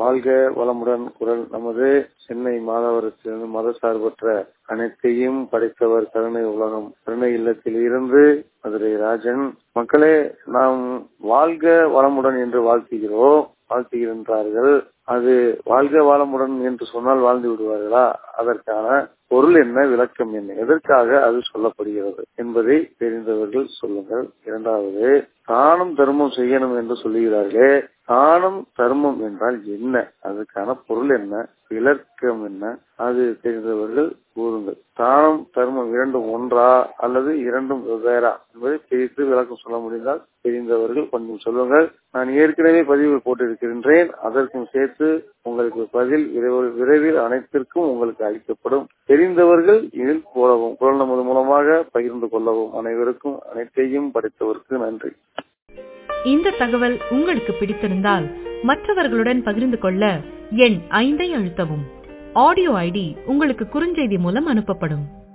வாழ்க வளமுடன் குரல் நமது சென்னை மாதவரத்திலிருந்து மதசார்பற்ற அனைத்தையும் படைத்தவர் கருணை உலகம் கருணை இல்லத்தில் இருந்து மதுரை ராஜன். மக்களே, நாம் வாழ்க வளமுடன் என்று வாழ்த்துகின்றார்கள். அது வாழ்க வளமுடன் என்று சொன்னால் வாழ்ந்து விடுவார்களா? அதற்கான பொருள் என்ன, விளக்கம் என்ன, எதற்காக அது சொல்லப்படுகிறது என்பதை தெரிந்தவர்கள் சொல்லுங்கள். இரண்டாவது, தானம் தர்மம் செய்யணும் என்று சொல்லுகிறார்களே, தானம் தர்மம் என்றால் என்ன, அதுக்கான பொருள் என்ன, விளக்கம் என்ன, அது தெரிந்தவர்கள் கூறுங்கள். தானம் தர்மம் இரண்டும் ஒன்றா அல்லது இரண்டும் வெவ்வேறா என்பதை பிரித்து விளக்கம் சொல்ல முடிந்தால் தெரிந்தவர்கள் கொஞ்சம் சொல்லுங்கள். நான் ஏற்கனவே பதிவு போட்டிருக்கின்றேன், அதற்கும் சேர்த்து உங்களுக்கு பதில் விரைவில் அனைத்திற்கும் உங்களுக்கு அளிக்கப்படும். தெரிந்தவர்கள் இதில் போடவும், குரல் நமது மூலமாக பகிர்ந்து கொள்ளவும். அனைவருக்கும் அனைத்தையும் படைத்தவருக்கு நன்றி. இந்த தகவல் உங்களுக்கு பிடித்திருந்தால் மற்றவர்களுடன் பகிர்ந்து கொள்ள எண் 5 அழுத்தவும். ஆடியோ ஐடி உங்களுக்கு குறுஞ்செய்தி மூலம் அனுப்பப்படும்.